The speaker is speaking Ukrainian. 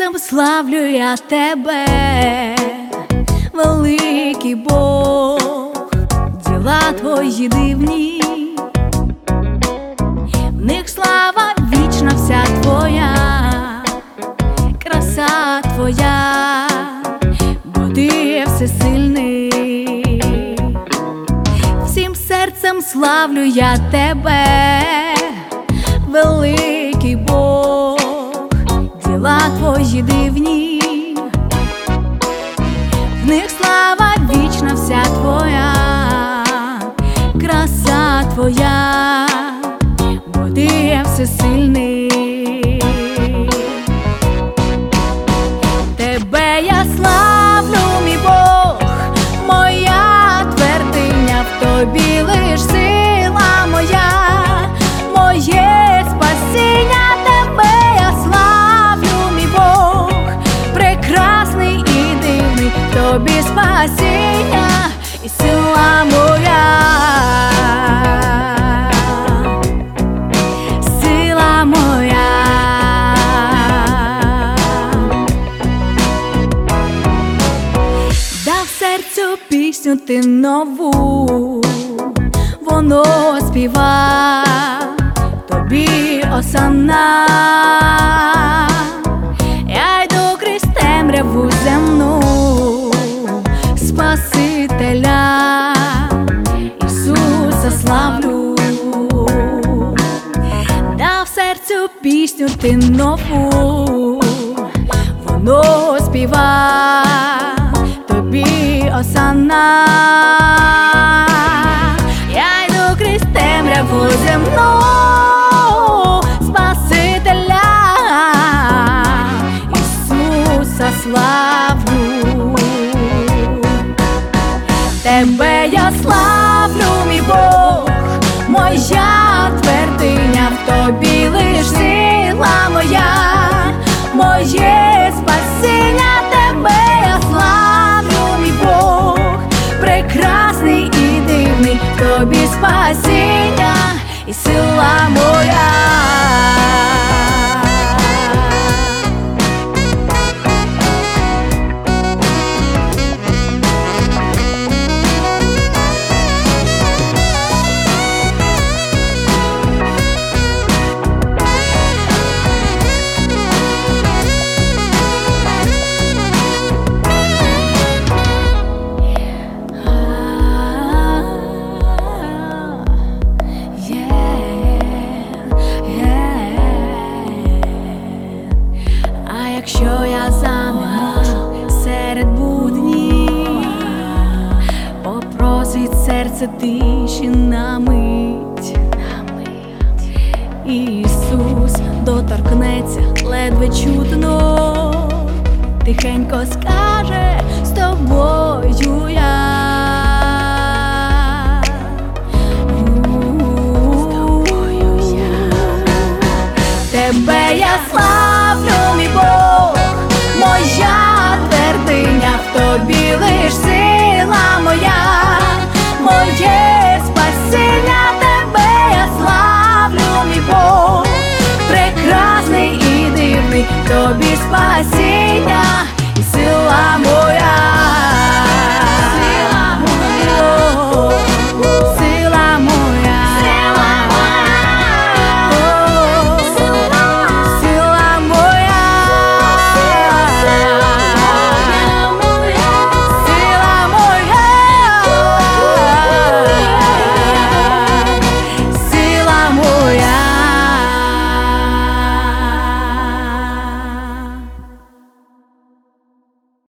серцем славлю я тебе, великий Бог, діла твої дивні, в них слава вічна вся твоя, краса твоя, бо ти всесильний. Всім серцем славлю я тебе, великий Бог, діла твої дивні, в них слава вічна вся твоя, краса твоя, бо ти всесильний. Тебе я славлю, мій Бог, моя твердиня, в тобі лиш сила моя, моє спасіння. Тебе я славлю, мій Бог, прекрасний і дивний, в тобі спасіння і сила моя, сила моя. Дав серцю пісню ти нову, воно співа тобі осанна. Я йду крізь темряву земну, Спасителя Ісуса славлю. Дав серцю пісню ти нову, воно співа тобі осанна. Я йду крізь темряву земну, Спасителя Ісуса славлю. Тебе я славлю, мій Бог, моя твердиня, в тобі лиш сила моя, моє спасіння. Тебе я славлю, мій Бог, прекрасний і дивний, в тобі спасіння і сила моя. Якщо я занеможу серед буднів, попросить серце тиші на мить, Ісус доторкнеться ледве чутно, тихенько скаже: з тобою я.